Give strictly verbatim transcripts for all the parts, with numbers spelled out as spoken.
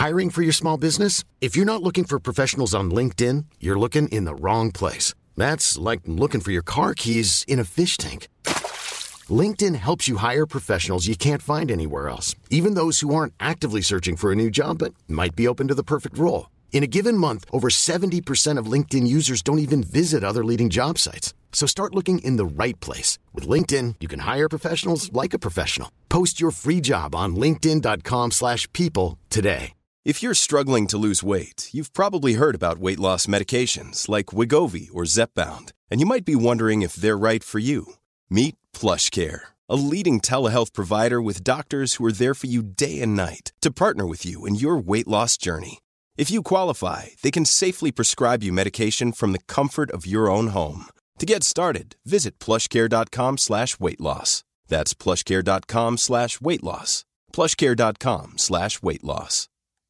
Hiring for your small business? If you're not looking for professionals on LinkedIn, you're looking in the wrong place. That's like looking for your car keys in a fish tank. LinkedIn helps you hire professionals you can't find anywhere else, even those who aren't actively searching for a new job but might be open to the perfect role. In a given month, over seventy percent of LinkedIn users don't even visit other leading job sites. So start looking in the right place. With LinkedIn, you can hire professionals like a professional. Post your free job on linkedin.com slash people today. If you're struggling to lose weight, you've probably heard about weight loss medications like Wegovy or Zepbound, and you might be wondering if they're right for you. Meet PlushCare, a leading telehealth provider with doctors who are there for you day and night to partner with you in your weight loss journey. If you qualify, they can safely prescribe you medication from the comfort of your own home. To get started, visit plushcare.com slash weight loss. That's plushcare.com slash weight loss. plushcare.com slash weight loss.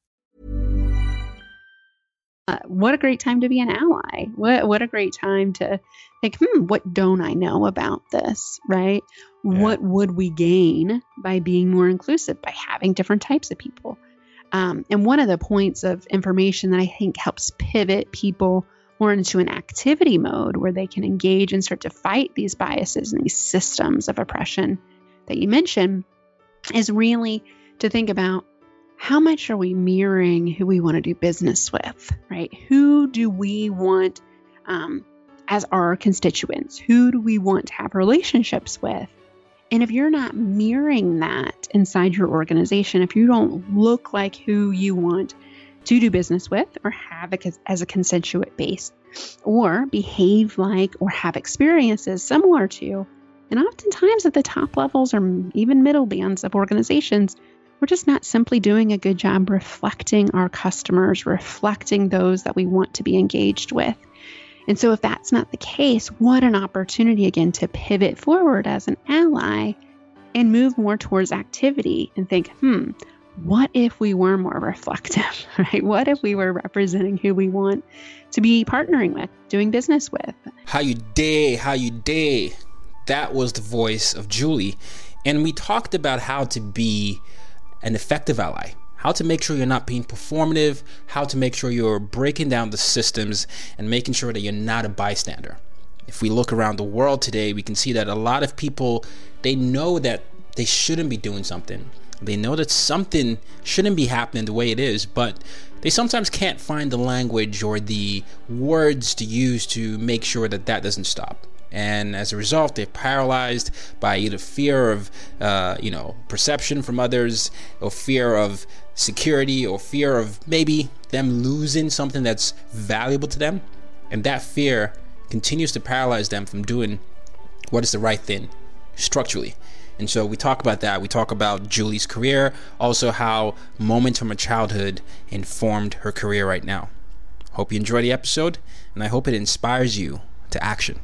Uh, what a great time to be an ally. What what a great time to think, hmm, what don't I know about this, right? Yeah. What would we gain by being more inclusive, by having different types of people? Um, and one of the points of information that I think helps pivot people more into an activity mode where they can engage and start to fight these biases and these systems of oppression that you mentioned is really to think about, how much are we mirroring who we want to do business with, right? Who do we want um, as our constituents? Who do we want to have relationships with? And if you're not mirroring that inside your organization, if you don't look like who you want to do business with or have a, as a constituent base, or behave like or have experiences similar to, and oftentimes at the top levels or even middle bands of organizations, we're just not simply doing a good job reflecting our customers, reflecting those that we want to be engaged with. And so if that's not the case, what an opportunity again to pivot forward as an ally and move more towards activity and think, hmm, what if we were more reflective, right? What if we were representing who we want to be partnering with, doing business with? How you day, how you day. That was the voice of Julie. And we talked about how to be an effective ally, how to make sure you're not being performative, how to make sure you're breaking down the systems and making sure that you're not a bystander. If we look around the world today, we can see that a lot of people, they know that they shouldn't be doing something. They know that something shouldn't be happening the way it is, but they sometimes can't find the language or the words to use to make sure that that doesn't stop. And as a result, they're paralyzed by either fear of, uh, you know, perception from others, or fear of security, or fear of maybe them losing something that's valuable to them. And that fear continues to paralyze them from doing what is the right thing structurally. And so we talk about that. We talk about Julie's career, also how moments from her childhood informed her career right now. Hope you enjoy the episode, and I hope it inspires you to action.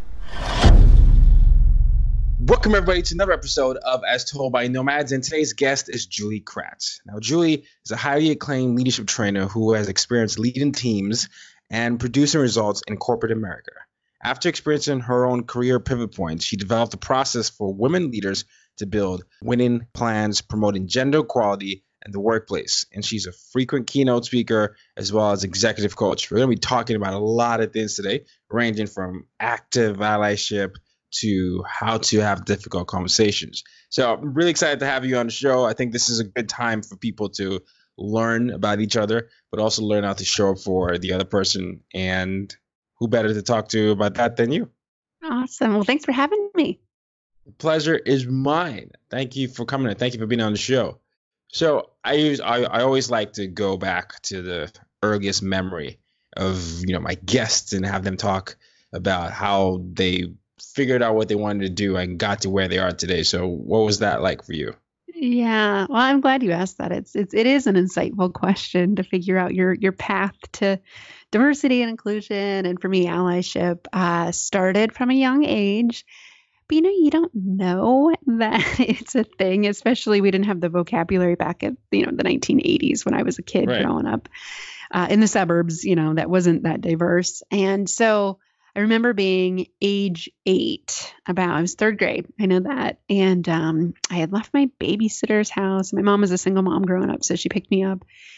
Welcome everybody to another episode of As Told by Nomads, and today's guest is Julie Kratz. Now, Julie is a highly acclaimed leadership trainer who has experience leading teams and producing results in corporate America. After experiencing her own career pivot points, she developed a process for women leaders to build winning plans, promoting gender equality in the workplace. And she's a frequent keynote speaker as well as executive coach. We're going to be talking about a lot of things today, ranging from active allyship to how to have difficult conversations. So I'm really excited to have you on the show. I think this is a good time for people to learn about each other, but also learn how to show up for the other person. And who better to talk to about that than you? Awesome. Well, thanks for having me. The pleasure is mine. Thank you for coming in. Thank you for being on the show. So I use I, I always like to go back to the earliest memory of, you know, my guests and have them talk about how they figured out what they wanted to do and got to where they are today. So what was that like for you? Yeah, well, I'm glad you asked that. It's it's it is an insightful question to figure out your your path to diversity and inclusion. And for me, allyship uh, started from a young age. But, you know, you don't know that it's a thing, especially we didn't have the vocabulary back in, you know, the nineteen eighties when I was a kid right. growing up uh, in the suburbs, you know, that wasn't that diverse. And so I remember being age eight, about, I was third grade. I know that. And um, I had left my babysitter's house. My mom was a single mom growing up, so she picked me up.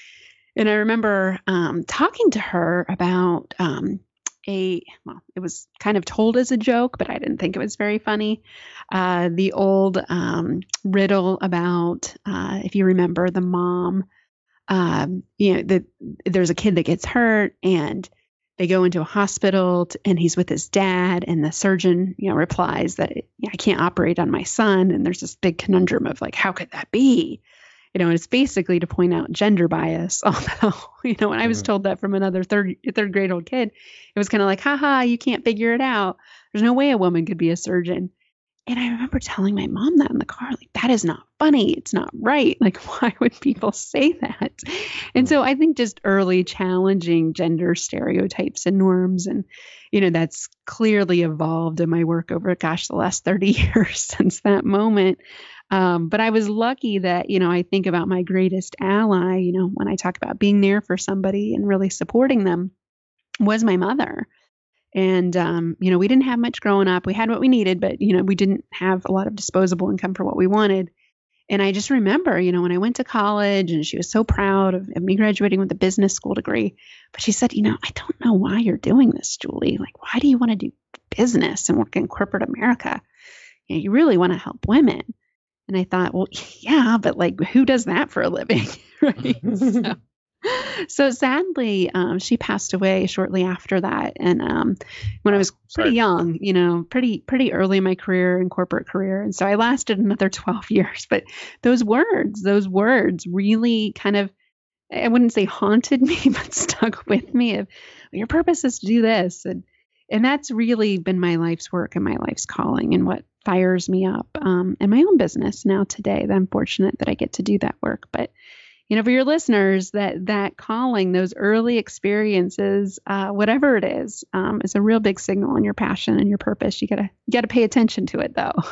And I remember um, talking to her about um, a, well, it was kind of told as a joke, but I didn't think it was very funny. Uh, the old um, riddle about, uh, if you remember, the mom, um, you know, the, there's a kid that gets hurt and they go into a hospital t- and he's with his dad, and the surgeon, you know, replies that it, I can't operate on my son. And there's this big conundrum of like, how could that be? You know, and it's basically to point out gender bias. Although, you know, when I was told that from another third third grade old kid, it was kind of like, haha, you can't figure it out. There's no way a woman could be a surgeon. And I remember telling my mom that in the car, like, that is not funny. It's not right. Like, why would people say that? And so I think just early challenging gender stereotypes and norms. And, you know, that's clearly evolved in my work over, gosh, the last thirty years since that moment. Um, but I was lucky that, you know, I think about my greatest ally, you know, when I talk about being there for somebody and really supporting them, was my mother. And, um, you know, we didn't have much growing up. We had what we needed, but, you know, we didn't have a lot of disposable income for what we wanted. And I just remember, you know, when I went to college and she was so proud of, of me graduating with a business school degree, but she said, you know, I don't know why you're doing this, Julie. Like, why do you want to do business and work in corporate America? You know, you really want to help women. And I thought, well, yeah, but like, who does that for a living? Right. So, so sadly, um, she passed away shortly after that. And um, when I was pretty Sorry. young, you know, pretty, pretty early in my career and corporate career. And so I lasted another twelve years. But those words, those words really kind of, I wouldn't say haunted me, but stuck with me of, your purpose is to do this. And And that's really been my life's work and my life's calling and what fires me up um, in my own business now today. That I'm fortunate that I get to do that work. But, you know, for your listeners, that that calling, those early experiences, uh, whatever it is, um, is a real big signal on your passion and your purpose. You gotta you gotta pay attention to it, though.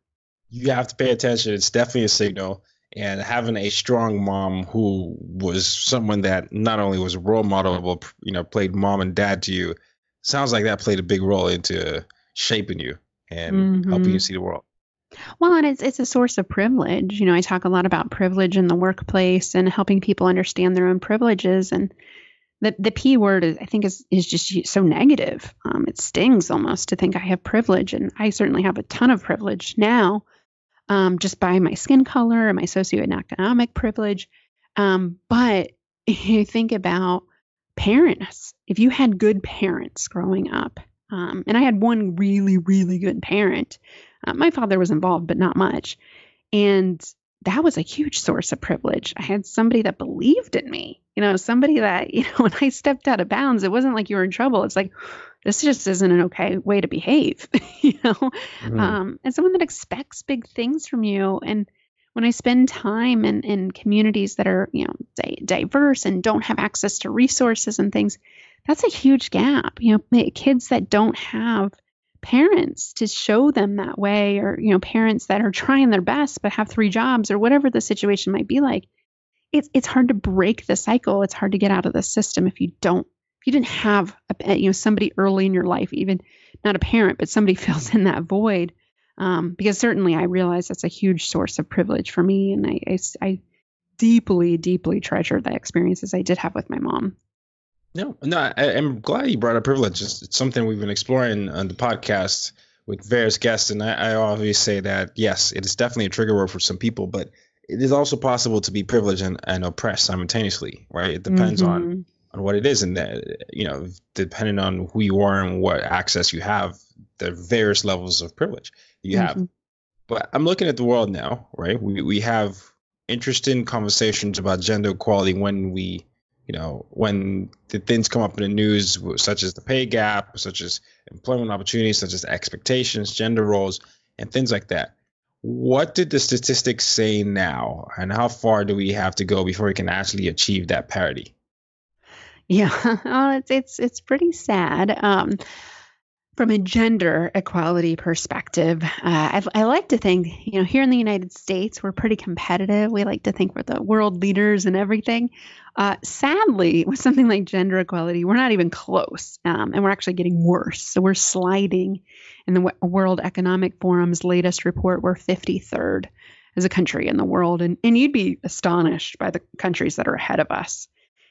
You have to pay attention. It's definitely a signal. And having a strong mom who was someone that not only was a role model, but, you know, played mom and dad to you, sounds like that played a big role into shaping you and Mm-hmm. helping you see the world. Well, and it's it's a source of privilege. You know, I talk a lot about privilege in the workplace and helping people understand their own privileges. And the the P word, is, I think, is is just so negative. Um, it stings almost to think I have privilege, and I certainly have a ton of privilege now, um, just by my skin color and my socioeconomic privilege. Um, but you think about parents. If you had good parents growing up, um, and I had one really, really good parent. Uh, my father was involved, but not much. And that was a huge source of privilege. I had somebody that believed in me, you know, somebody that, you know, when I stepped out of bounds, it wasn't like you were in trouble. It's like, this just isn't an okay way to behave, you know, Mhm. um, and someone that expects big things from you. And when I spend time in, in communities that are, you know, di- diverse and don't have access to resources and things, that's a huge gap. You know, kids that don't have parents to show them that way, or, you know, parents that are trying their best but have three jobs, or whatever the situation might be like, it's it's hard to break the cycle. It's hard to get out of the system if you don't, if you didn't have, a, you know, somebody early in your life, even not a parent, but somebody fills in that void. Um, because certainly I realize that's a huge source of privilege for me. And I, I, I deeply, deeply treasure the experiences I did have with my mom. No, no, I, I'm glad you brought up privilege. It's, it's something we've been exploring on the podcast with various guests. And I, I always say that, yes, it is definitely a trigger word for some people, but it is also possible to be privileged and, and oppressed simultaneously, right? It depends Mhm. on, on what it is. And that, you know, depending on who you are and what access you have, there are various levels of privilege you have. Mhm. But I'm looking at the world now, right? We, we have interesting conversations about gender equality when we, you know, when the things come up in the news, such as the pay gap, such as employment opportunities, such as expectations, gender roles, and things like that. What did the statistics say now, and how far do we have to go before we can actually achieve that parity? Yeah, well, it's it's it's pretty sad. Um, from a gender equality perspective, uh, I, I like to think, you know, here in the United States, we're pretty competitive. We like to think we're the world leaders and everything. Uh, sadly, with something like gender equality, we're not even close, um, and we're actually getting worse. So we're sliding. In the W- World Economic Forum's latest report, we're fifty-third as a country in the world, and and you'd be astonished by the countries that are ahead of us.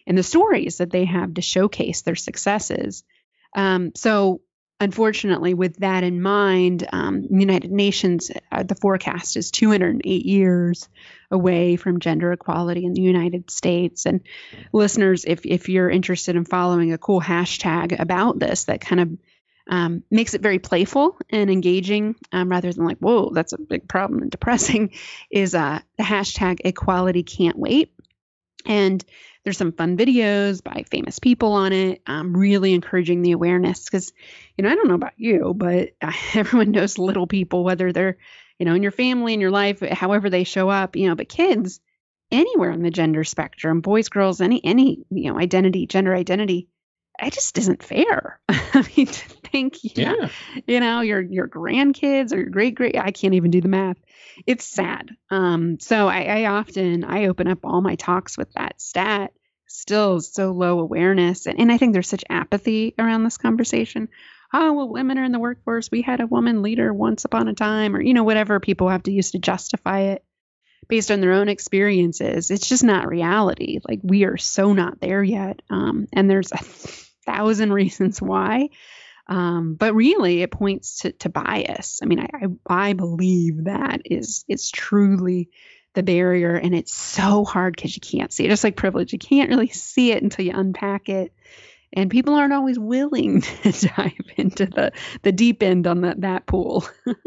and the stories that they have to showcase their successes. Um, so unfortunately, with that in mind, um, United Nations, uh, the forecast is two hundred eight years away from gender equality in the United States. And listeners, if if you're interested in following a cool hashtag about this that kind of um, makes it very playful and engaging, um, rather than like, whoa, that's a big problem and depressing, is uh, the hashtag equality can't wait. And there's some fun videos by famous people on it, um, really encouraging the awareness. Because, you know, I don't know about you, but uh, everyone knows little people, whether they're, you know, in your family, in your life, however they show up, you know, but kids anywhere on the gender spectrum, boys, girls, any, any, you know, identity, gender identity, it just isn't fair. I mean, to think, yeah, yeah. you know, your, your grandkids or your great, great, I can't even do the math. It's sad. Um, so I, I often, I open up all my talks with that stat, still so low awareness. And, and I think there's such apathy around this conversation. Oh, well, women are in the workforce. We had a woman leader once upon a time, or, you know, whatever people have to use to justify it based on their own experiences. It's just not reality. Like, we are so not there yet. Um, and there's a thousand reasons why. Um, but really, it points to, to bias. I mean, I, I, I believe that is is truly the barrier, and it's so hard because you can't see it. Just like privilege, you can't really see it until you unpack it, and people aren't always willing to dive into the the deep end on that that pool.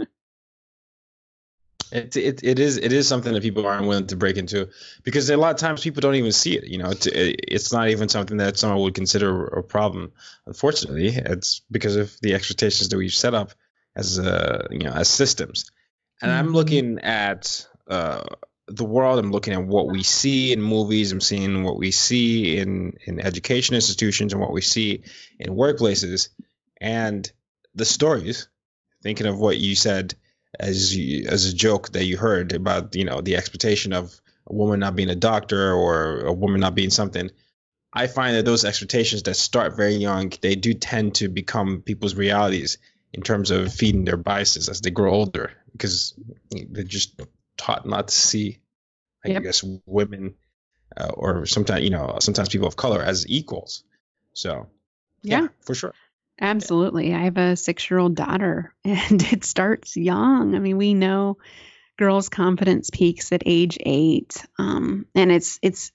It, it it is it is something that people aren't willing to break into, because a lot of times people don't even see it. You know, it's, it's not even something that someone would consider a problem. Unfortunately, it's because of the expectations that we've set up as uh, you know as systems. And mm-hmm. I'm looking at uh, the world. I'm looking at what we see in movies. I'm seeing what we see in in education institutions and what we see in workplaces, and the stories. Thinking of what you said as you, as a joke that you heard about, you know, the expectation of a woman not being a doctor or a woman not being something. I find that those expectations that start very young, they do tend to become people's realities in terms of feeding their biases as they grow older, because they're just taught not to see, I yep. guess, women uh, or sometimes, you know, sometimes people of color as equals. So, yeah, yeah for sure. Absolutely. I have a six-year-old daughter, and it starts young. I mean, we know girls' confidence peaks at age eight, um, and it's it's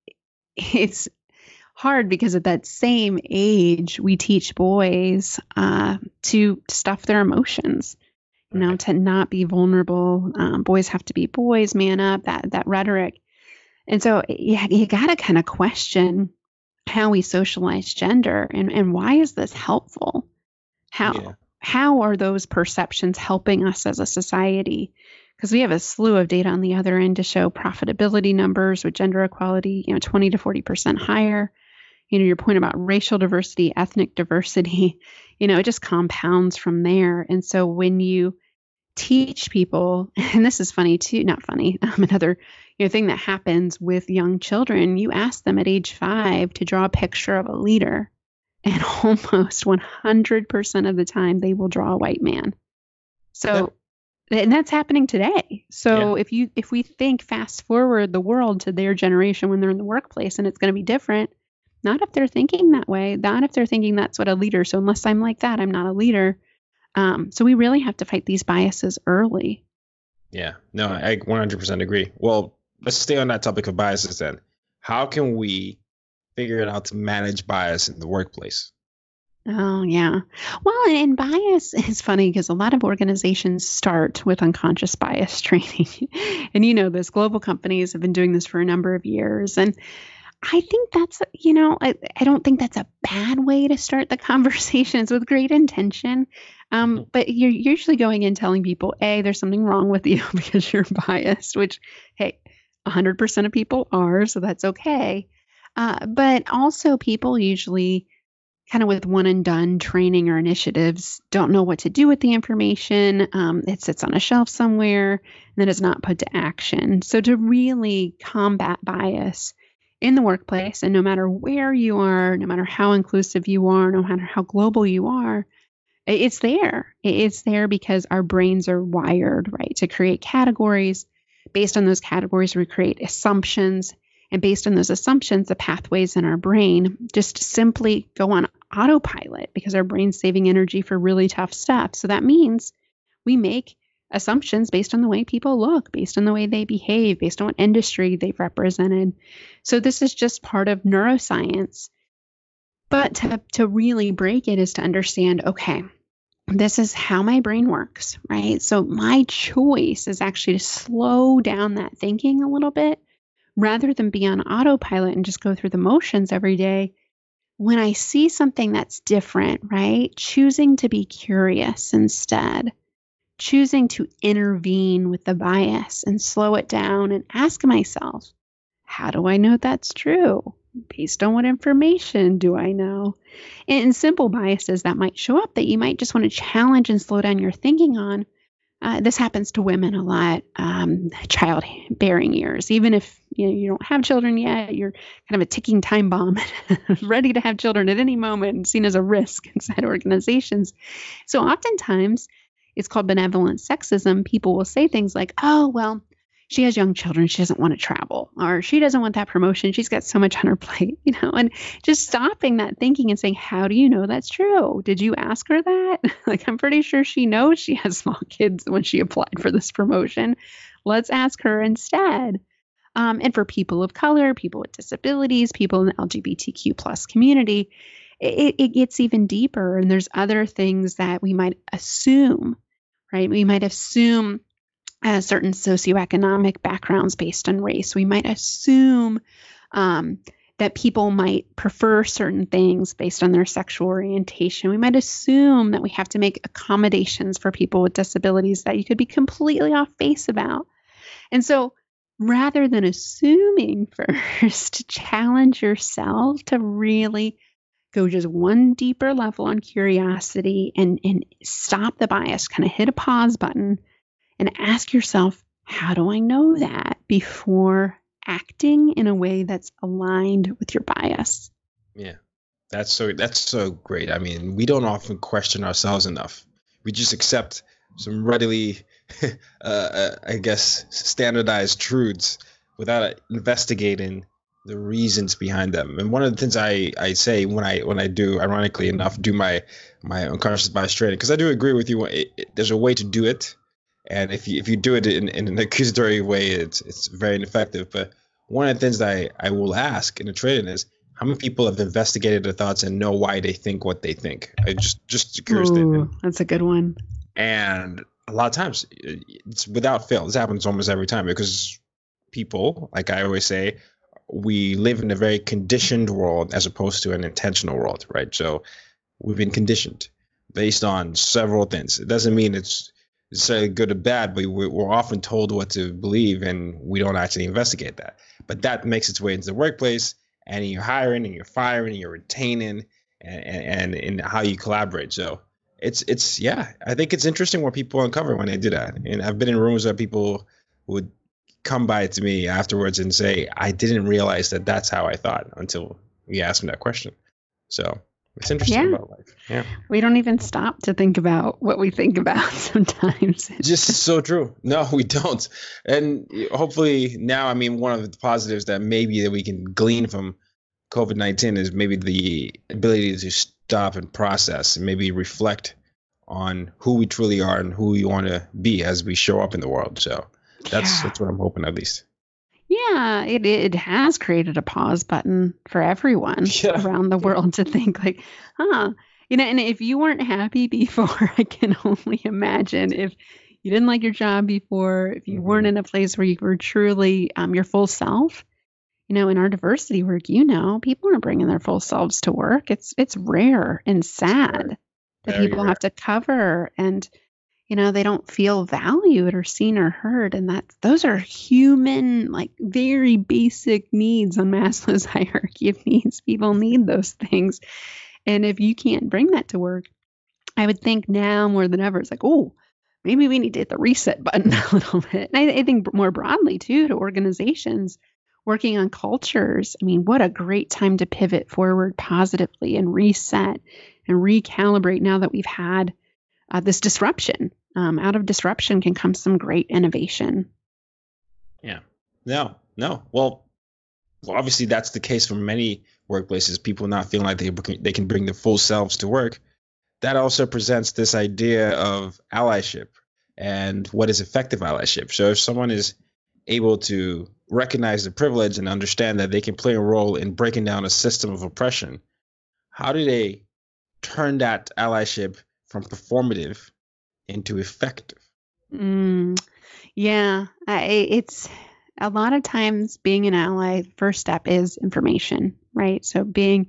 it's hard because at that same age, we teach boys uh, to stuff their emotions, you know, to not be vulnerable. Um, boys have to be boys, man up. That that rhetoric, and so yeah, you got to kind of question how we socialize gender, and, and why is this helpful? How yeah. how are those perceptions helping us as a society? Because we have a slew of data on the other end to show profitability numbers with gender equality, you know, twenty to forty percent higher. You know, your point about racial diversity, ethnic diversity, you know, it just compounds from there. And so when you teach people, and this is funny too, not funny, um, another you know, thing that happens with young children, you ask them at age five to draw a picture of a leader, and almost one hundred percent of the time they will draw a white man. So, yeah. and that's happening today. So yeah. if you if we think fast forward the world to their generation when they're in the workplace, and it's going to be different, not if they're thinking that way, not if they're thinking that's what a leader. So unless I'm like that, I'm not a leader. Um, so we really have to fight these biases early. Yeah, no, I one hundred percent agree. Well, let's stay on that topic of biases then. How can we figure it out to manage bias in the workplace? Oh, yeah. Well, and bias is funny because a lot of organizations start with unconscious bias training. And you know this, global companies have been doing this for a number of years. And I think that's, you know, I, I don't think that's a bad way to start the conversation. It's with great intention. Um, but you're usually going in telling people, A, there's something wrong with you because you're biased, which, hey, one hundred percent of people are, so that's okay. Uh, but also people usually kind of with one and done training or initiatives don't know what to do with the information. Um, it sits on a shelf somewhere and then it's not put to action. So to really combat bias in the workplace, and no matter where you are, no matter how inclusive you are, no matter how global you are, it's there. It's there because our brains are wired, right, to create categories. Based on those categories, we create assumptions, And based on those assumptions, the pathways in our brain just simply go on autopilot because our brain's saving energy for really tough stuff. So that means we make assumptions based on the way people look, based on the way they behave, based on what industry they've represented. So this is just part of neuroscience. But to, to really break it is to understand, okay, this is how my brain works, right? So my choice is actually to slow down that thinking a little bit rather than be on autopilot and just go through the motions every day. When I see something that's different, right? Choosing to be curious instead, choosing to intervene with the bias and slow it down and ask myself, how do I know that's true? Based on what information do I know? And simple biases that might show up that you might just want to challenge and slow down your thinking on. Uh, this happens to women a lot, um, childbearing years. Even if you know, you don't have children yet, you're kind of a ticking time bomb, ready to have children at any moment and seen as a risk inside organizations. So oftentimes, it's called benevolent sexism. People will say things like, oh, well, she has young children. She doesn't want to travel, or she doesn't want that promotion. She's got so much on her plate, you know, and just stopping that thinking and saying, how do you know that's true? Did you ask her that? Like, I'm pretty sure she knows she has small kids when she applied for this promotion. Let's ask her instead. Um, and for people of color, people with disabilities, people in the L G B T Q plus community, it, it gets even deeper. And there's other things that we might assume, right? We might assume Uh, certain socioeconomic backgrounds based on race. We might assume um, that people might prefer certain things based on their sexual orientation. We might assume that we have to make accommodations for people with disabilities that you could be completely off base about. And so rather than assuming first, challenge yourself to really go just one deeper level on curiosity and, and stop the bias, kind of hit a pause button and ask yourself, how do I know that, before acting in a way that's aligned with your bias? Yeah, that's so that's so great. I mean, we don't often question ourselves enough. We just accept some readily, uh, uh, I guess, standardized truths without investigating the reasons behind them. And one of the things I, I say when I when I do, ironically enough, do my my unconscious bias training, because I do agree with you. It, it, there's a way to do it. And if you if you do it in, in an accusatory way, it's it's very ineffective. But one of the things that I, I will ask in a training is, how many people have investigated their thoughts and know why they think what they think? I just just a curious Ooh, statement. That's a good one. And a lot of times, it's without fail. This happens almost every time, because people, like I always say, we live in a very conditioned world as opposed to an intentional world, right? So we've been conditioned based on several things. It doesn't mean it's necessarily good or bad, but we're often told what to believe, and we don't actually investigate that. But that makes its way into the workplace, and you're hiring, and you're firing, and you're retaining, and and, and how you collaborate. So it's it's yeah, I think it's interesting what people uncover when they do that. And I've been in rooms where people would come by to me afterwards and say, I didn't realize that that's how I thought until you asked me that question. So it's interesting yeah. about life. Yeah. We don't even stop to think about what we think about sometimes. Just so true. No, we don't. And hopefully now, I mean, one of the positives that maybe that we can glean from COVID nineteen is maybe the ability to stop and process and maybe reflect on who we truly are and who we want to be as we show up in the world. So that's Yeah. that's what I'm hoping, at least. Yeah, it it has created a pause button for everyone Yeah. around the world to think like, huh, you know, and if you weren't happy before, I can only imagine if you didn't like your job before, if you Mhm. weren't in a place where you were truly um, your full self. You know, in our diversity work, you know, people aren't bringing their full selves to work. It's it's rare and sad that Very people rare. have to cover, and you know, they don't feel valued or seen or heard. And that those are human, like very basic needs on Maslow's hierarchy of needs. People need those things. And if you can't bring that to work, I would think now more than ever, it's like, oh, maybe we need to hit the reset button a little bit. And I, I think more broadly too, to organizations working on cultures. I mean, what a great time to pivot forward positively and reset and recalibrate now that we've had uh, this disruption. Um, out of disruption can come some great innovation. Yeah. No, no. Well, well, obviously that's the case for many workplaces, people not feeling like they they can bring their full selves to work. That also presents this idea of allyship and what is effective allyship. So if someone is able to recognize the privilege and understand that they can play a role in breaking down a system of oppression, how do they turn that allyship from performative into effective? Mm, yeah, I, it's a lot of times being an ally, the first step is information, right? So being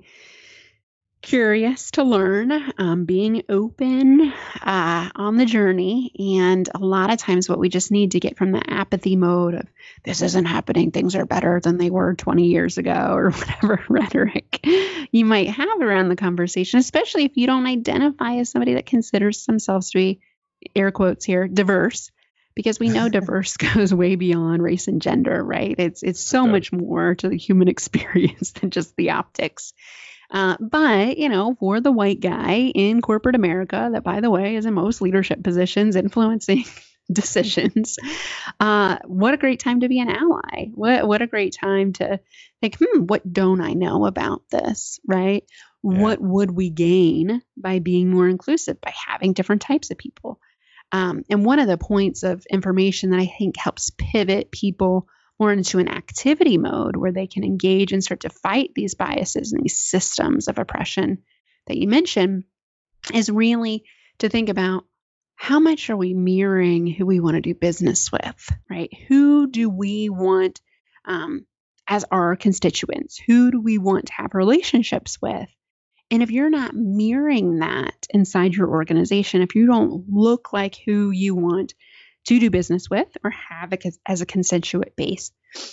curious to learn, um, being open uh, on the journey. And a lot of times what we just need to get from the apathy mode of this isn't happening, things are better than they were twenty years ago, or whatever rhetoric you might have around the conversation, especially if you don't identify as somebody that considers themselves to be, air quotes here, diverse, because we know diverse goes way beyond race and gender, right? It's, it's so Okay. much more to the human experience than just the optics. Uh, but, you know, for the white guy in corporate America, that, by the way, is in most leadership positions influencing decisions, uh, what a great time to be an ally. What, what a great time to think, hmm, what don't I know about this, right? Yeah. What would we gain by being more inclusive, by having different types of people? Um, and one of the points of information that I think helps pivot people more into an activity mode where they can engage and start to fight these biases and these systems of oppression that you mentioned is really to think about how much are we mirroring who we want to do business with, right? Who do we want um, as our constituents? Who do we want to have relationships with? And if you're not mirroring that inside your organization, if you don't look like who you want to do business with or have a, as a constituent base,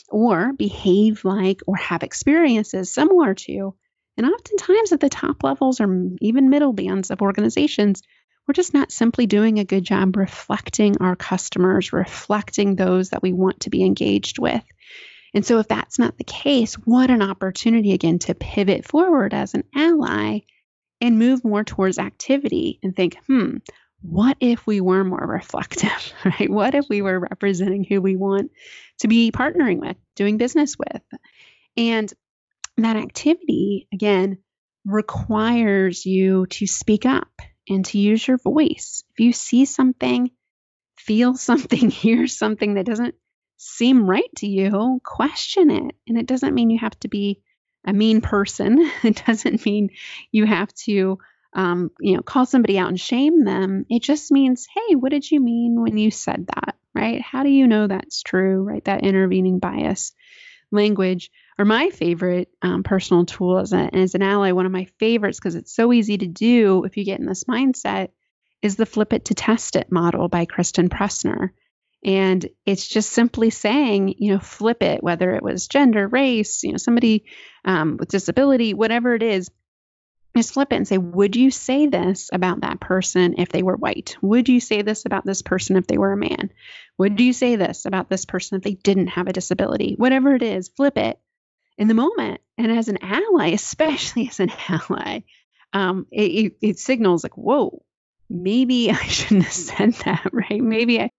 or behave like or have experiences similar to, and oftentimes at the top levels or even middle bands of organizations, we're just not simply doing a good job reflecting our customers, reflecting those that we want to be engaged with. And so if that's not the case, what an opportunity again to pivot forward as an ally and move more towards activity and think, hmm, what if we were more reflective, right? What if we were representing who we want to be partnering with, doing business with? And that activity, again, requires you to speak up and to use your voice. If you see something, feel something, hear something that doesn't seem right to you, question it. And it doesn't mean you have to be a mean person. It doesn't mean you have to Um, you know, call somebody out and shame them. It just means, hey, what did you mean when you said that, right? How do you know that's true, right? That intervening bias language. Or my favorite um, personal tool as, a, as an ally, one of my favorites, because it's so easy to do if you get in this mindset, is the flip it to test it model by Kristen Pressner. And it's just simply saying, you know, flip it, whether it was gender, race, you know, somebody um, with disability, whatever it is. Just flip it and say, would you say this about that person if they were white? Would you say this about this person if they were a man? Would you say this about this person if they didn't have a disability? Whatever it is, flip it in the moment. And as an ally, especially as an ally, um, it, it, it signals like, whoa, maybe I shouldn't have said that, right? Maybe I.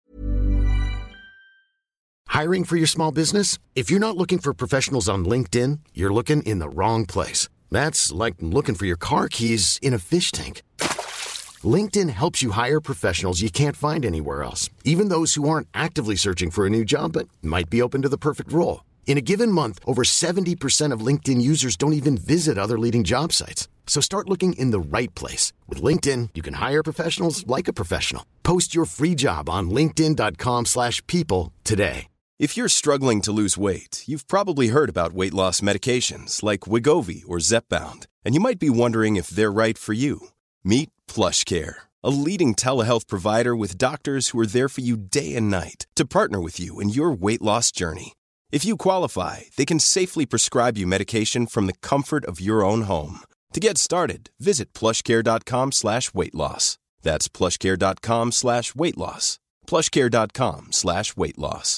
Hiring for your small business? If you're not looking for professionals on LinkedIn, you're looking in the wrong place. That's like looking for your car keys in a fish tank. LinkedIn helps you hire professionals you can't find anywhere else, even those who aren't actively searching for a new job but might be open to the perfect role. In a given month, over seventy percent of LinkedIn users don't even visit other leading job sites. So start looking in the right place. With LinkedIn, you can hire professionals like a professional. Post your free job on linkedin dot com slash people today. If you're struggling to lose weight, you've probably heard about weight loss medications like Wegovy or Zepbound, and you might be wondering if they're right for you. Meet PlushCare, a leading telehealth provider with doctors who are there for you day and night to partner with you in your weight loss journey. If you qualify, they can safely prescribe you medication from the comfort of your own home. To get started, visit plushcare.com slash weight loss. That's plushcare.com slash weight loss. plushcare.com slash weight loss.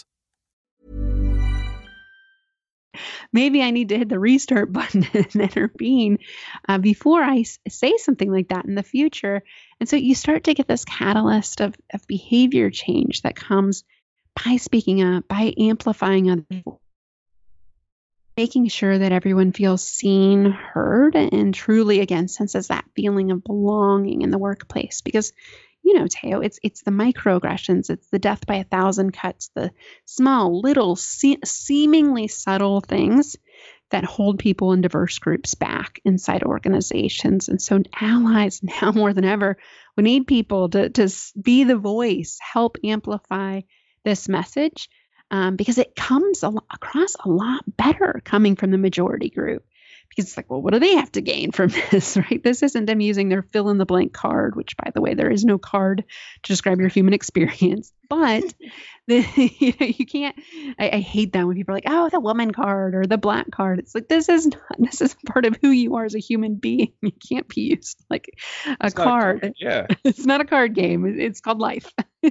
Maybe I need to hit the restart button and intervene uh, before I s- say something like that in the future. And so you start to get this catalyst of, of behavior change that comes by speaking up, by amplifying other people. making sure that everyone feels seen, heard, and truly, again, senses that feeling of belonging in the workplace. Because, you know, Teo, it's it's the microaggressions, it's the death by a thousand cuts, the small, little, se- seemingly subtle things that hold people in diverse groups back inside organizations. And so allies now more than ever, we need people to, to be the voice, help amplify this message, um, because it comes a lo- across a lot better coming from the majority group. Because it's like, well, what do they have to gain from this, right? This isn't them using their fill in the blank card, which, by the way, there is no card to describe your human experience. But the, you know, you can't, I, I hate that when people are like, oh, the woman card or the black card. It's like, this is not, this is part of who you are as a human being. You can't be used like a It's not a card. card, yeah. It's not a card game. It- It's called life.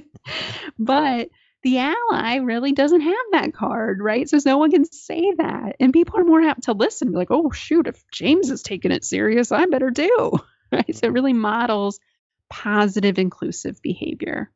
But the ally really doesn't have that card, right? So no one can say that. And people are more apt to listen, be like, oh, shoot, if James is taking it serious, I better do. Right? So it really models positive, inclusive behavior.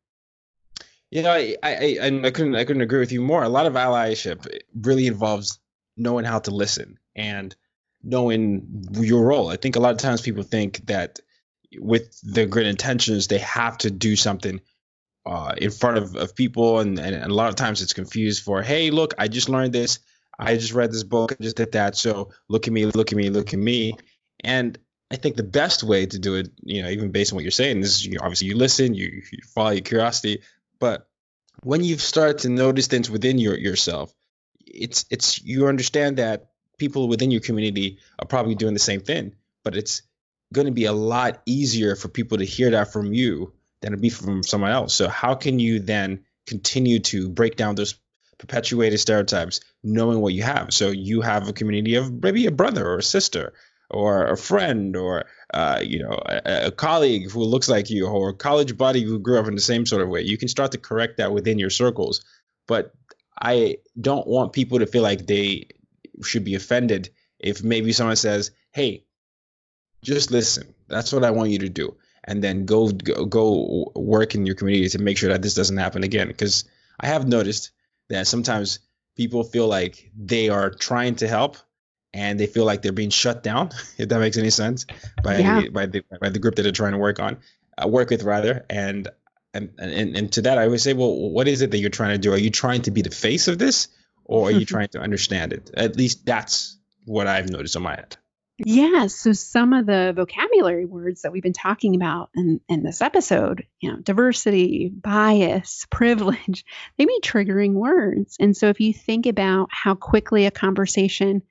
You know, I, I, I, and I couldn't, I couldn't agree with you more. A lot of allyship really involves knowing how to listen and knowing your role. I think a lot of times people think that with their good intentions, they have to do something uh, in front of, of people. And, and a lot of times it's confused for, hey, look, I just learned this. I just read this book. I just did that. So look at me, look at me, look at me. And I think the best way to do it, you know, even based on what you're saying, is you, obviously you listen, you, you follow your curiosity. But when you start to notice things within your yourself, it's it's you understand that people within your community are probably doing the same thing. But it's going to be a lot easier for people to hear that from you than it'd be from someone else. So how can you then continue to break down those perpetuated stereotypes, knowing what you have? So you have a community of maybe a brother or a sister or a friend or uh, you know a, a colleague who looks like you or a college buddy who grew up in the same sort of way. You can start to correct that within your circles. But I don't want people to feel like they should be offended if maybe someone says, hey, just listen. That's what I want you to do. And then go, go go work in your community to make sure that this doesn't happen again. Because I have noticed that sometimes people feel like they are trying to help and they feel like they're being shut down, if that makes any sense, by Yeah. by the by the group that they're trying to work on, uh, work with rather. And and and and to that, I always say, well, what is it that you're trying to do? Are you trying to be the face of this, or are you trying to understand it? At least that's what I've noticed on my end. Yeah, so some of the vocabulary words that we've been talking about in, in this episode, you know, diversity, bias, privilege, they be triggering words. And so if you think about how quickly a conversation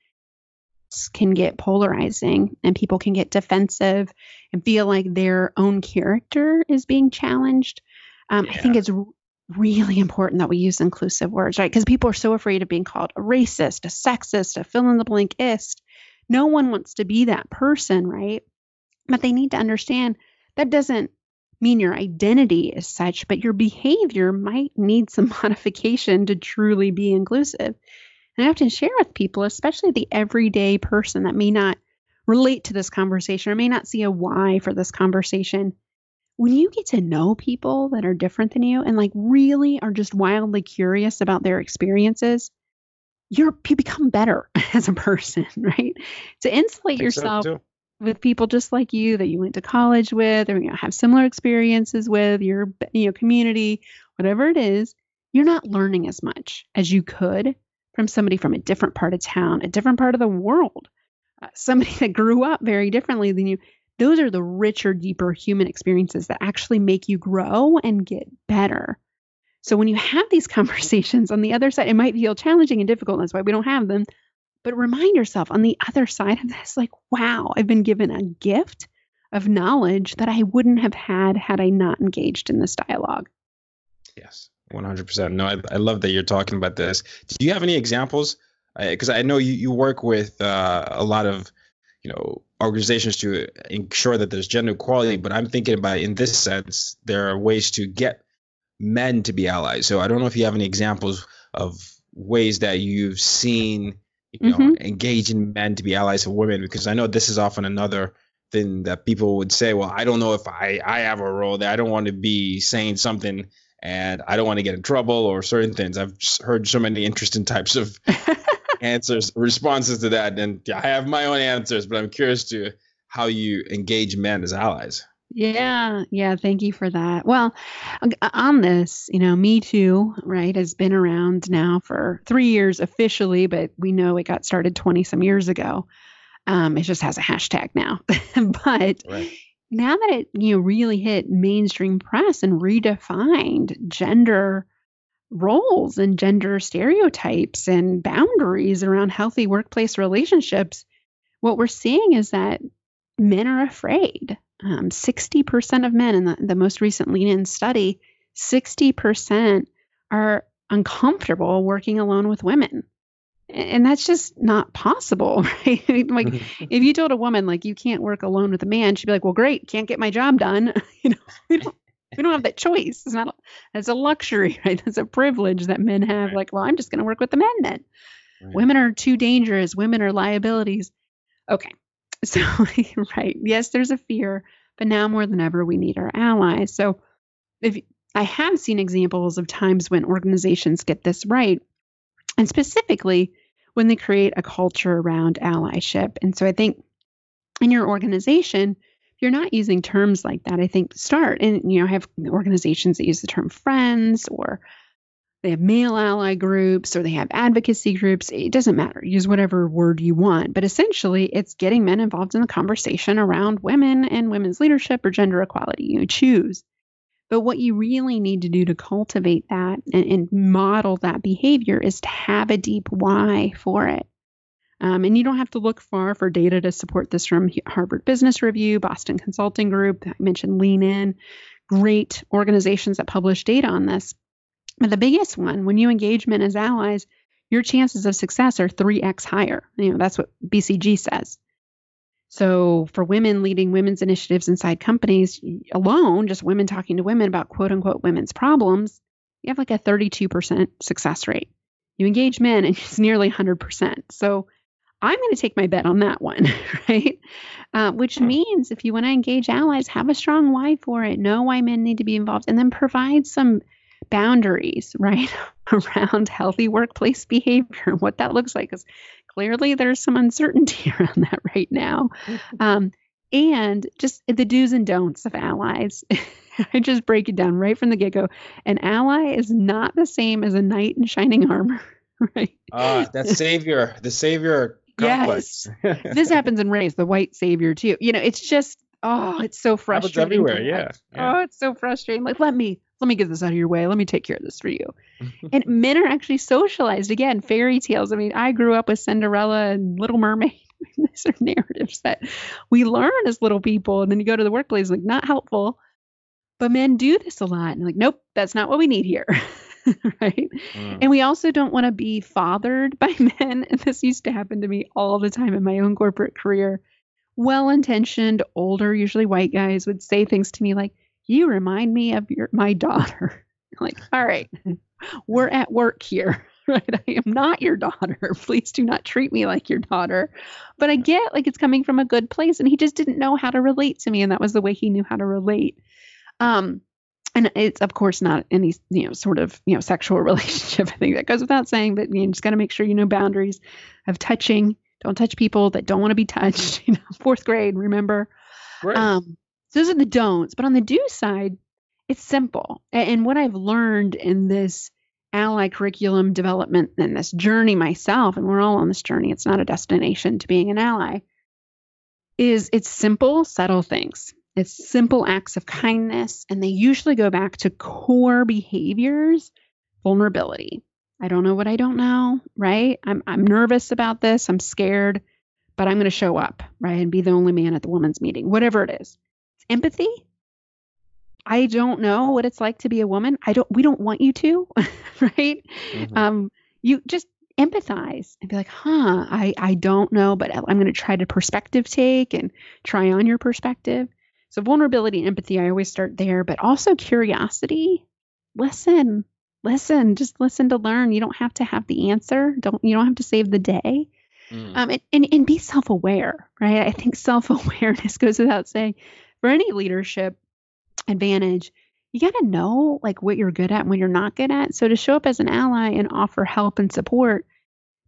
can get polarizing and people can get defensive and feel like their own character is being challenged, um, I think Yeah. it's r- really important that we use inclusive words, right? Because people are so afraid of being called a racist, a sexist, a fill in the blankist. No one wants to be that person, right? But they need to understand that doesn't mean your identity is such, but your behavior might need some modification to truly be inclusive. And I often share with people, especially the everyday person that may not relate to this conversation or may not see a why for this conversation. When you get to know people that are different than you and like really are just wildly curious about their experiences, you're you become better as a person, right? To insulate Think so, yourself too. with people just like you that you went to college with or you know, have similar experiences with your you know community, whatever it is, you're not learning as much as you could from somebody from a different part of town, a different part of the world, uh, somebody that grew up very differently than you. Those are the richer, deeper human experiences that actually make you grow and get better. So when you have these conversations on the other side, it might feel challenging and difficult. That's why we don't have them. But remind yourself on the other side of this, like, wow, I've been given a gift of knowledge that I wouldn't have had had I not engaged in this dialogue. Yes, one hundred percent. No, I, I love that you're talking about this. Do you have any examples? Because I know you, you work with uh, a lot of, you know, organizations to ensure that there's gender equality. But I'm thinking about in this sense, there are ways to get men to be allies. So I don't know if you have any examples of ways that you've seen, you know, Mhm. engaging men to be allies of women, because I know this is often another thing that people would say, well, I don't know if I, I have a role there. I don't want to be saying something and I don't want to get in trouble or certain things. I've s- heard so many interesting types of answers, responses to that. And I have my own answers, but I'm curious to how you engage men as allies. Yeah, yeah, thank you for that. Well, on this, you know, Me Too, right, has been around now for three years officially, but we know it got started twenty some years ago. Um, it just has a hashtag now. But Right. now that it, you know, really hit mainstream press and redefined gender roles and gender stereotypes and boundaries around healthy workplace relationships, what we're seeing is that men are afraid. Um, sixty percent of men in the, the most recent Lean In study, sixty percent are uncomfortable working alone with women. And that's just not possible, right? Like if you told a woman like you can't work alone with a man, she'd be like, well, great, can't get my job done. You know, we don't we don't have that choice. It's not that's a luxury, right? That's a privilege that men have. Right. Like, well, I'm just gonna work with the men then. Right. Women are too dangerous, women are liabilities. Okay. So, right. Yes, there's a fear, but now more than ever, we need our allies. So, if I have seen examples of times when organizations get this right, and specifically when they create a culture around allyship. And so, I think in your organization, if you're not using terms like that, I think start. And, you know, I have organizations that use the term friends, or they have male ally groups, or they have advocacy groups. It doesn't matter. Use whatever word you want. But essentially, it's getting men involved in the conversation around women and women's leadership or gender equality. You choose. But what you really need to do to cultivate that and, and model that behavior is to have a deep why for it. Um, and you don't have to look far for data to support this from Harvard Business Review, Boston Consulting Group. I mentioned Lean In, great organizations that publish data on this. But the biggest one, when you engage men as allies, your chances of success are three x higher. You know, that's what B C G says. So for women leading women's initiatives inside companies alone, just women talking to women about quote unquote women's problems, you have like a thirty-two percent success rate. You engage men and it's nearly one hundred percent. So I'm going to take my bet on that one, right? Uh, which means if you want to engage allies, have a strong why for it. Know why men need to be involved, and then provide some boundaries, right, around healthy workplace behavior, what that looks like, because clearly there's some uncertainty around that right now. Um, and just the do's and don'ts of allies. I just break it down right from the get-go. An ally is not the same as a knight in shining armor, right? Ah, that savior, the savior complex. Yes. This happens in Race, the white savior too. You know, it's just, oh, it's so frustrating. Happens everywhere, yeah, yeah. Oh, it's so frustrating. Like, let me, let me get this out of your way. Let me take care of this for you. And men are actually socialized. Again, fairy tales. I mean, I grew up with Cinderella and Little Mermaid. These are narratives that we learn as little people. And then you go to the workplace, like, not helpful. But men do this a lot. And like, nope, that's not what we need here. Right. Mm. And we also don't want to be fathered by men. And this used to happen to me all the time in my own corporate career. Well-intentioned, older, usually white guys would say things to me like, you remind me of your my daughter. Like, all right, we're at work here, right? I am not your daughter. Please do not treat me like your daughter. But I get like it's coming from a good place, and he just didn't know how to relate to me, and that was the way he knew how to relate. Um, and it's of course not any you know sort of you know sexual relationship. I think that goes without saying, but you just got to make sure you know boundaries of touching. Don't touch people that don't want to be touched. You know, fourth grade, remember? Right. Um, so those are the don'ts. But on the do side, it's simple. And what I've learned in this ally curriculum development and this journey myself, and we're all on this journey, it's not a destination to being an ally, is it's simple, subtle things. It's simple acts of kindness, and they usually go back to core behaviors, vulnerability. I don't know what I don't know, right? I'm I'm nervous about this. I'm scared, but I'm going to show up, right? And be the only man at the women's meeting, whatever it is. Empathy. I don't know what it's like to be a woman. I don't, we don't want you to, right? Mm-hmm. Um, you just empathize and be like, huh, I, I don't know, but I'm going to try to perspective take and try on your perspective. So vulnerability and empathy, I always start there, but also curiosity. Listen, listen, just listen to learn. You don't have to have the answer. Don't, you don't have to save the day. Mm. Um, and, and, and be self-aware, right? I think self-awareness goes without saying. For any leadership advantage, you got to know like what you're good at and what you're not good at. So to show up as an ally and offer help and support,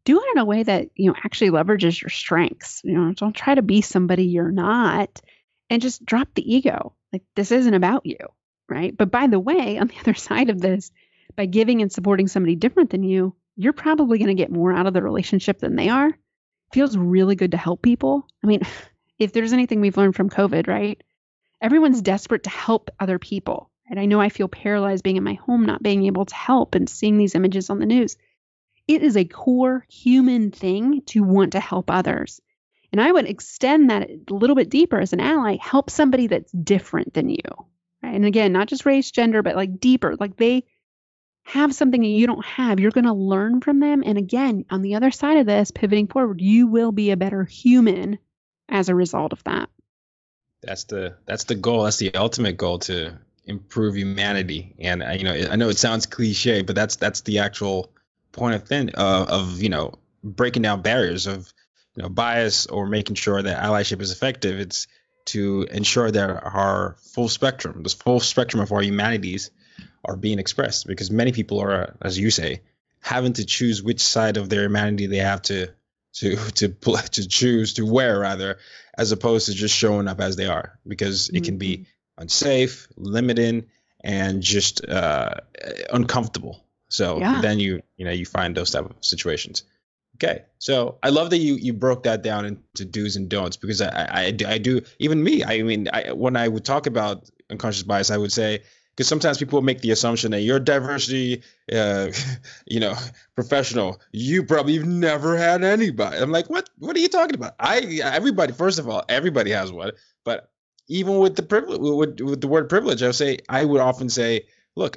do it in a way that, you know, actually leverages your strengths. You know, don't try to be somebody you're not, and just drop the ego. Like, this isn't about you, right? But by the way, on the other side of this, by giving and supporting somebody different than you, you're probably going to get more out of the relationship than they are. It feels really good to help people. I mean, if there's anything we've learned from COVID, right? Everyone's desperate to help other people. And I know I feel paralyzed being in my home, not being able to help, and seeing these images on the news. It is a core human thing to want to help others. And I would extend that a little bit deeper as an ally, help somebody that's different than you. Right? And again, not just race, gender, but like deeper, like they have something that you don't have. You're going to learn from them. And again, on the other side of this, pivoting forward, you will be a better human as a result of that. That's the that's the goal. That's the ultimate goal, to improve humanity. And uh, you know, I know it sounds cliche, but that's that's the actual point of thing uh, of you know breaking down barriers of you know bias, or making sure that allyship is effective. It's to ensure that our full spectrum, this full spectrum of our humanities, are being expressed. Because many people are, as you say, having to choose which side of their humanity they have to to to to choose to wear, rather, as opposed to just showing up as they are, because it can be unsafe, limiting, and just uh, uncomfortable. So Yeah. then you you know you find those type of situations. Okay, so I love that you you broke that down into do's and don'ts, because I I, I do, I do even me. I mean, I, when I would talk about unconscious bias, I would say, because sometimes people make the assumption that you're a diversity, uh, you know, professional. You probably have never had anybody. I'm like, what? What are you talking about? I everybody. First of all, everybody has one. But even with the privilege, with, with the word privilege, I would say I would often say, look,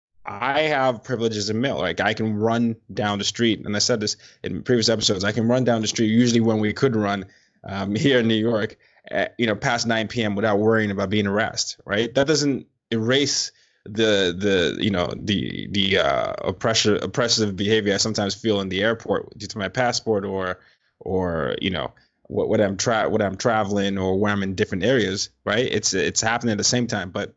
I have privilege as a male. Like, I can run down the street, and I said this in previous episodes. I can run down the street usually when we could run um, here in New York, at, you know, past nine p.m. without worrying about being harassed. Right? That doesn't erase the the you know the the uh oppressor oppressive behavior I sometimes feel in the airport due to my passport, or or you know what what I'm tra- what I'm traveling, or when I'm in different areas, right? It's it's happening at the same time. But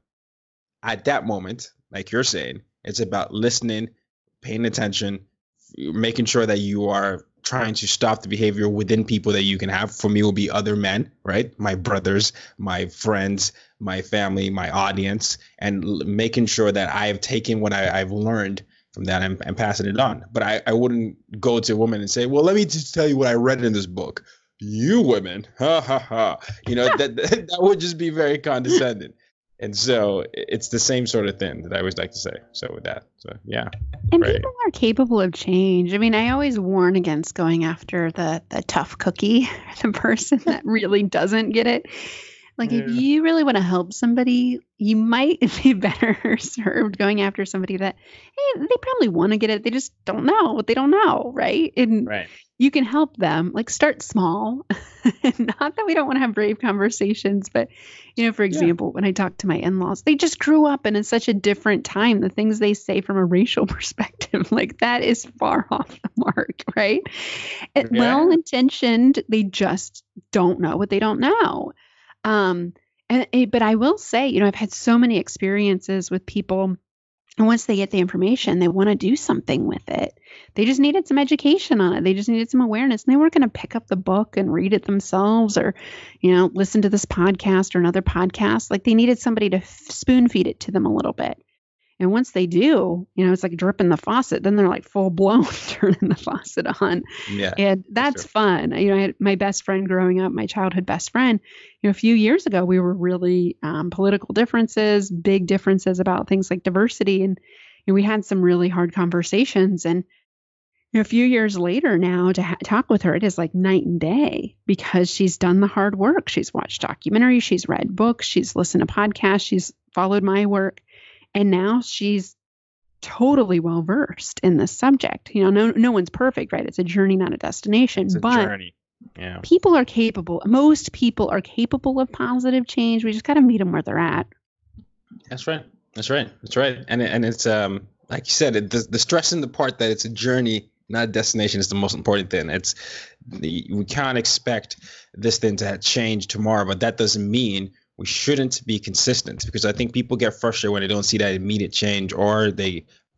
at that moment, like you're saying, it's about listening, paying attention, making sure that you are trying to stop the behavior within people that you can have. For me, it will be other men, right? My brothers, my friends, my family, my audience, and l- making sure that I have taken what I, I've learned from that and, and passing it on. But I, I wouldn't go to a woman and say, well, let me just tell you what I read in this book. You women, ha ha ha. You know, that that would just be very condescending. And so it's the same sort of thing that I always like to say. So with that, so yeah. And Right. people are capable of change. I mean, I always warn against going after the the tough cookie, the person that really doesn't get it. Like, if Yeah. you really want to help somebody, you might be better served going after somebody that, hey, they probably want to get it. They just don't know what they don't know, right? And Right. you can help them. Like, start small. Not that we don't want to have brave conversations, but, you know, for example, when I talk to my in-laws, they just grew up in a, such a different time. The things they say from a racial perspective, like, that is far off the mark, right? And Yeah. well-intentioned, they just don't know what they don't know. Um, and, and- but I will say, you know, I've had so many experiences with people, and once they get the information, they want to do something with it. They just needed some education on it. They just needed some awareness, and they weren't going to pick up the book and read it themselves, or, you know, listen to this podcast or another podcast. Like, they needed somebody to f- spoon feed it to them a little bit. And once they do, you know, it's like dripping the faucet. Then they're like full blown turning the faucet on. Yeah. And that's true. fun. You know, I had my best friend growing up, my childhood best friend, you know, a few years ago, we were really um, political differences, big differences about things like diversity. And you know, we had some really hard conversations. And you know, a few years later now, to ha- talk with her, it is like night and day, because she's done the hard work. She's watched documentaries, she's read books, she's listened to podcasts, she's followed my work. And now she's totally well versed in this subject. You know, no no one's perfect, right? It's a journey, not a destination. It's a but journey. Yeah. people are capable. Most people are capable of positive change. We just got to meet them where they're at. That's right. That's right. That's right. And and it's um like you said, it, the the stress in the part that it's a journey, not a destination, is the most important thing. It's the, we can't expect this thing to change tomorrow, but that doesn't mean we shouldn't be consistent, because I think people get frustrated when they don't see that immediate change, or they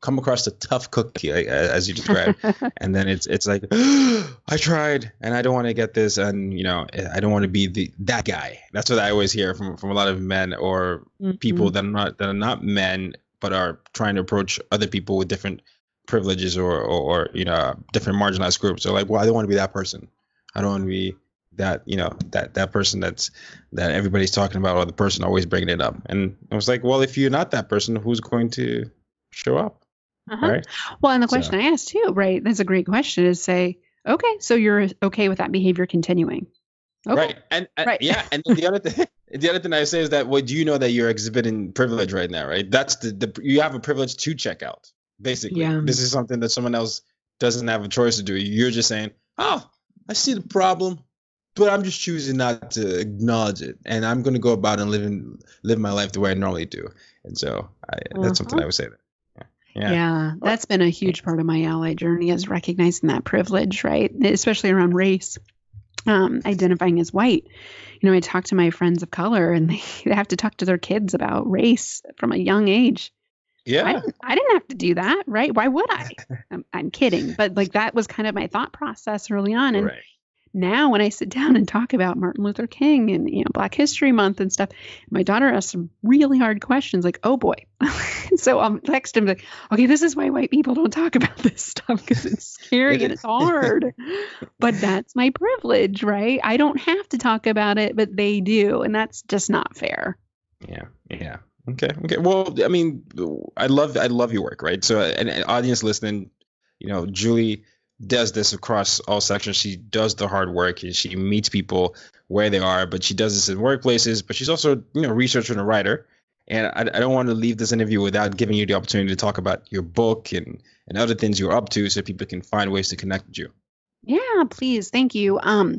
come across the tough cookie, like, as you described, and then it's it's like I tried and I don't want to get this, and you know I don't want to be the that guy. That's what I always hear from from a lot of men or mm-hmm. people that are not that are not men but are trying to approach other people with different privileges or or, or you know different marginalized groups. So like, well, I don't want to be that person. I don't want to be that you know that that person that's that everybody's talking about, or the person always bringing it up. And I was like, well, if you're not that person, who's going to show up? Uh-huh. Right. Well, and the question so. I asked too, right? That's a great question. Is say, okay, so you're okay with that behavior continuing? Okay. Right. And uh, right. yeah. And the other thing, the other thing I say is that, well, do you know that you're exhibiting privilege right now? Right. That's the, the you have a privilege to check out. Basically, yeah. This is something that someone else doesn't have a choice to do. You're just saying, oh, I see the problem, but I'm just choosing not to acknowledge it, and I'm going to go about and live in, live my life the way I normally do. And so I, that's uh-huh. something I would say. That. Yeah. yeah, that's been a huge part of my ally journey, is recognizing that privilege, right? Especially around race, um, identifying as white. You know, I talk to my friends of color, and they, they have to talk to their kids about race from a young age. Yeah, I didn't, I didn't have to do that, right? Why would I? I'm, I'm kidding, but like that was kind of my thought process early on, and. Right. Now, when I sit down and talk about Martin Luther King and, you know, Black History Month and stuff, my daughter asks some really hard questions like, oh, boy. So I'll text him like, OK, this is why white people don't talk about this stuff, because it's scary and it's hard. But that's my privilege, right? I don't have to talk about it, but they do. And that's just not fair. Yeah. Yeah. OK. OK. Well, I mean, I love I love your work. Right. So an, an audience listening, you know, Julie does this across all sections. She does the hard work and she meets people where they are, but she does this in workplaces, but she's also, you know, a researcher and a writer. And I, I don't want to leave this interview without giving you the opportunity to talk about your book and, and other things you're up to, so people can find ways to connect with you. Yeah, please. Thank you. Um,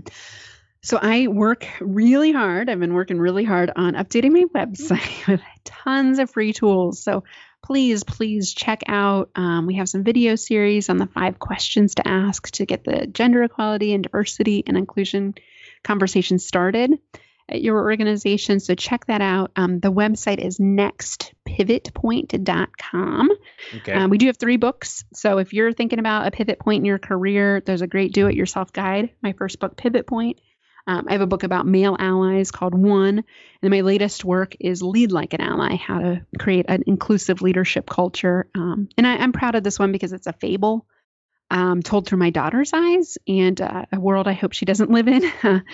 so I work really hard. I've been working really hard on updating my website with tons of free tools. So please, please check out. Um, we have some video series on the five questions to ask to get the gender equality and diversity and inclusion conversation started at your organization. So check that out. Um, the website is next pivot point dot com. Okay. Um, we do have three books. So if you're thinking about a pivot point in your career, there's a great do-it-yourself guide. My first book, Pivot Point. Um, I have a book about male allies called One. And my latest work is Lead Like an Ally, how to create an inclusive leadership culture. Um, and I, I'm proud of this one because it's a fable um, told through my daughter's eyes, and uh, a world I hope she doesn't live in.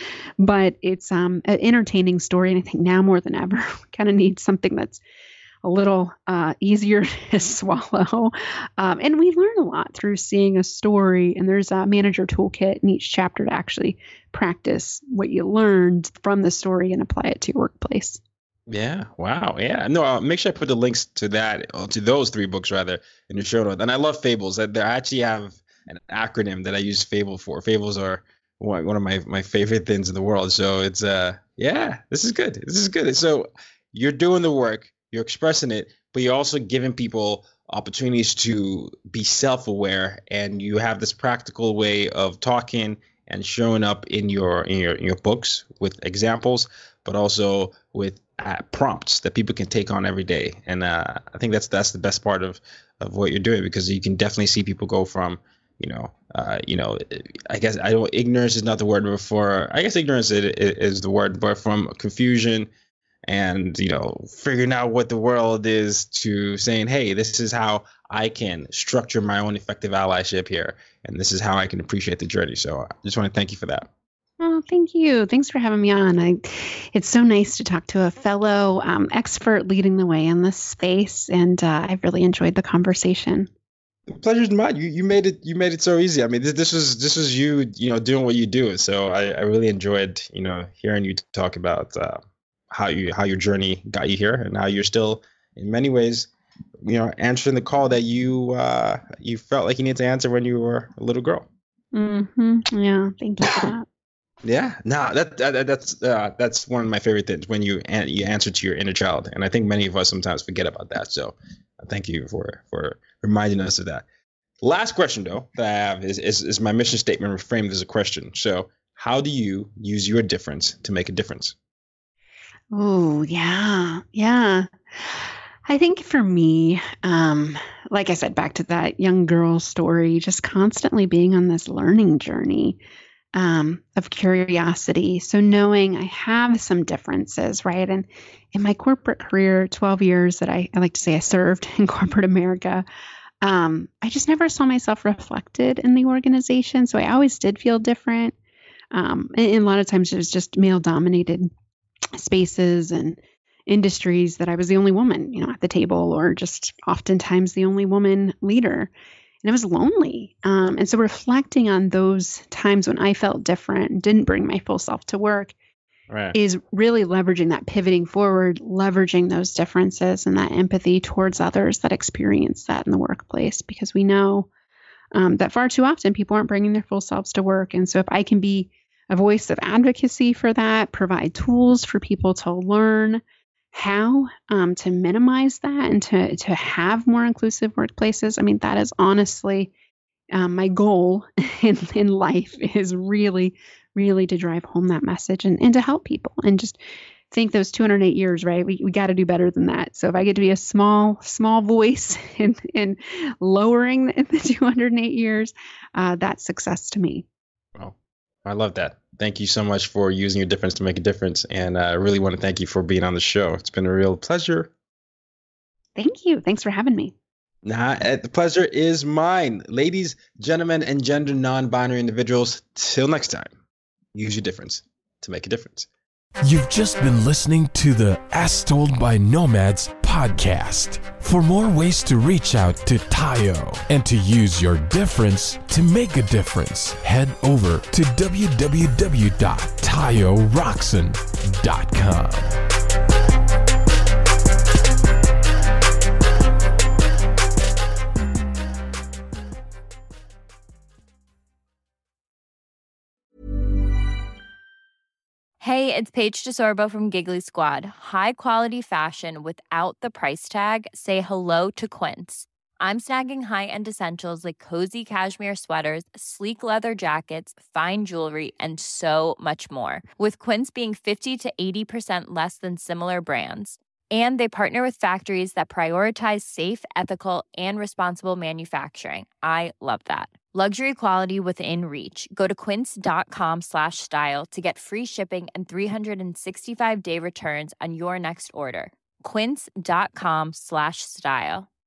But it's um, an entertaining story. And I think now more than ever, we kind of need something that's a little uh, easier to swallow. Um, and we learn a lot through seeing a story. And there's a manager toolkit in each chapter to actually practice what you learned from the story and apply it to your workplace. Yeah. Wow. Yeah. No, I'll make sure I put the links to that, or to those three books rather, in the show notes. And I love fables. I actually have an acronym that I use FABLE for. Fables are one of my, my favorite things in the world. So it's, uh, yeah, this is good. This is good. So you're doing the work. You're expressing it, but you're also giving people opportunities to be self-aware, and you have this practical way of talking and showing up in your in your in your books with examples, but also with uh, prompts that people can take on every day. And uh, I think that's that's the best part of of what you're doing, because you can definitely see people go from, you know, uh, you know, I guess I don't ignorance is not the word, but for I guess ignorance is, is the word, but from confusion and, you know, figuring out what the world is, to saying, hey, this is how I can structure my own effective allyship here, and this is how I can appreciate the journey. So I just want to thank you for that. Oh, thank you. Thanks for having me on. I, it's so nice to talk to a fellow um, expert leading the way in this space, and uh, I've really enjoyed the conversation. The pleasure's mine. You you made it. You made it so easy. I mean, this, this was this was you, you know, doing what you do. So I, I really enjoyed, you know, hearing you talk about uh, how you how your journey got you here, and how you're still, in many ways, you know, answering the call that you uh, you felt like you needed to answer when you were a little girl. Mm-hmm. Yeah. Thank you for that. Yeah. No, that, that that's uh, that's one of my favorite things, when you an- you answer to your inner child, and I think many of us sometimes forget about that. So thank you for for reminding us of that. Last question, though, that I have is is, is my mission statement reframed as a question. So how do you use your difference to make a difference? Oh, yeah. Yeah. I think for me, um, like I said, back to that young girl story, just constantly being on this learning journey um, of curiosity. So knowing I have some differences, right? And in my corporate career, twelve years that I, I like to say I served in corporate America, um, I just never saw myself reflected in the organization. So I always did feel different. Um, and, and a lot of times it was just male dominated spaces and industries that I was the only woman, you know, at the table, or just oftentimes the only woman leader. And it was lonely. Um, and so reflecting on those times when I felt different, didn't bring my full self to work, right, is really leveraging that, pivoting forward, leveraging those differences and that empathy towards others that experience that in the workplace, because we know um, that far too often people aren't bringing their full selves to work. And so if I can be a voice of advocacy for that, provide tools for people to learn how um, to minimize that and to to have more inclusive workplaces. I mean, that is honestly um, my goal in, in life, is really, really to drive home that message and, and to help people, and just think those two hundred eight years, right? We we got to do better than that. So if I get to be a small, small voice in, in lowering the, the two hundred eight years, uh, that's success to me. Well, I love that. Thank you so much for using your difference to make a difference. And I really want to thank you for being on the show. It's been a real pleasure. Thank you. Thanks for having me. Nah, the pleasure is mine. Ladies, gentlemen, and gender non-binary individuals, till next time, use your difference to make a difference. You've just been listening to the As Told by Nomads podcast. For more ways to reach out to Tayo and to use your difference to make a difference, head over to w w w dot tayo roxon dot com. Hey, it's Paige DeSorbo from Giggly Squad. High quality fashion without the price tag. Say hello to Quince. I'm snagging high-end essentials like cozy cashmere sweaters, sleek leather jackets, fine jewelry, and so much more. With Quince being fifty to eighty percent less than similar brands. And they partner with factories that prioritize safe, ethical, and responsible manufacturing. I love that. Luxury quality within reach. Go to quince.com slash style to get free shipping and three sixty-five day returns on your next order. Quince.com slash style.